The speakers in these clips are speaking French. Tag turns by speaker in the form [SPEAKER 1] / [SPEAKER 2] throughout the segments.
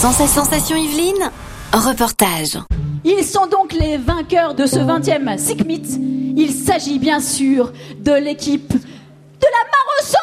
[SPEAKER 1] Sensation Yveline, reportage.
[SPEAKER 2] Ils sont donc les vainqueurs de ce 20e Cycmit. Il s'agit bien sûr de l'équipe de la Marossol,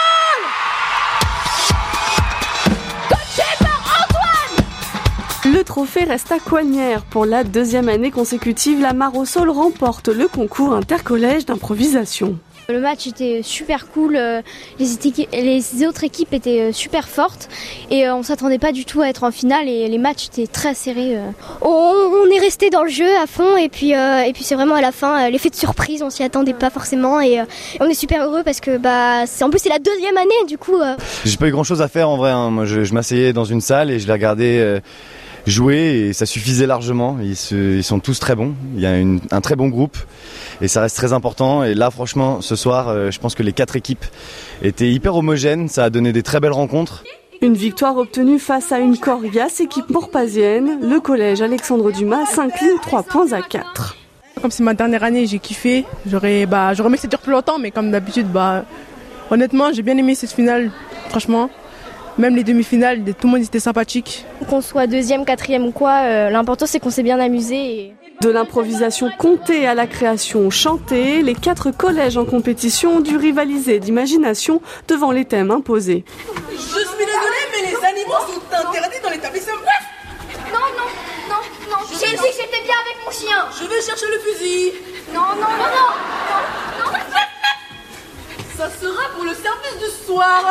[SPEAKER 2] coachée par Antoine.
[SPEAKER 3] Le trophée reste à Coignères. Pour la deuxième année consécutive, la Marossol remporte le concours intercollège d'improvisation.
[SPEAKER 4] Le match était super cool, les autres équipes étaient super fortes et on s'attendait pas du tout à être en finale et les matchs étaient très serrés. On est resté dans le jeu à fond et puis c'est vraiment à la fin l'effet de surprise, on s'y attendait pas forcément et on est super heureux parce que en plus c'est la deuxième année du coup.
[SPEAKER 5] J'ai pas eu grand chose à faire en vrai, hein. Moi je m'asseyais dans une salle et je les regardais jouer et ça suffisait largement. Ils sont tous très bons, il y a un très bon groupe et ça reste très important. Et là franchement ce soir je pense que les 4 équipes étaient hyper homogènes, ça a donné des très belles rencontres.
[SPEAKER 3] Une victoire obtenue face à une coriace équipe morpasienne. Le collège Alexandre Dumas s'incline 3-4.
[SPEAKER 6] Comme c'est ma dernière année, j'ai kiffé. J'aurais aimé que ça dure plus longtemps, mais comme d'habitude, honnêtement, j'ai bien aimé cette finale, franchement. Même les demi-finales, tout le monde était sympathique.
[SPEAKER 4] Qu'on soit deuxième, quatrième ou quoi, l'important c'est qu'on s'est bien amusé.
[SPEAKER 3] De l'improvisation comptée à la création chantée, les 4 collèges en compétition ont dû rivaliser d'imagination devant les thèmes imposés.
[SPEAKER 7] Je suis désolée, mais les animaux sont interdits dans l'établissement.
[SPEAKER 8] Non. J'ai dit que j'étais bien avec mon chien.
[SPEAKER 7] Je vais chercher le fusil.
[SPEAKER 8] Non.
[SPEAKER 7] Ça sera pour le service du soir.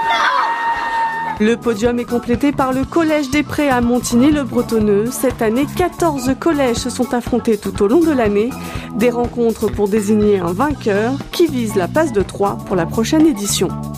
[SPEAKER 3] Le podium est complété par le Collège des Prés à Montigny-le-Bretonneux. Cette année, 14 collèges se sont affrontés tout au long de l'année. Des rencontres pour désigner un vainqueur qui vise la passe de 3 pour la prochaine édition.
[SPEAKER 8] Quoi ?